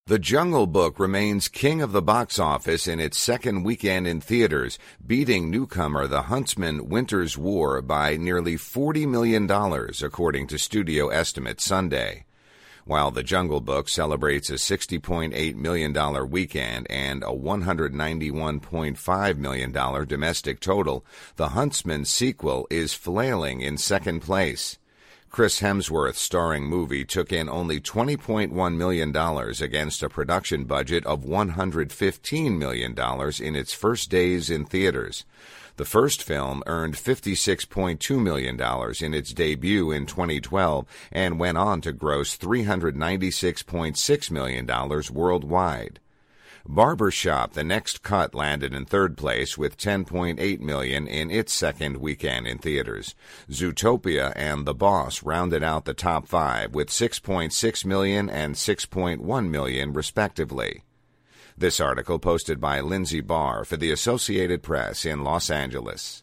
The Jungle Book remains king of the box office in its second weekend in theaters, beating newcomer The Huntsman: Winter's War by nearly $40 million, according to studio estimates Sunday. While The Jungle Book celebrates a $60.8 million weekend and a $191.5 million domestic total, The Huntsman sequel is flailing in second place. Chris Hemsworth's starring movie took in only $20.1 million against a production budget of $115 million in its first days in theaters. The first film earned $56.2 million in its debut in 2012 and went on to gross $396.6 million worldwide. Barbershop: The Next Cut landed in third place with $10.8 million in its second weekend in theaters. Zootopia and The Boss rounded out the top five with $6.6 million and $6.1 million respectively. This article posted by Lindsay Barr for the Associated Press in Los Angeles.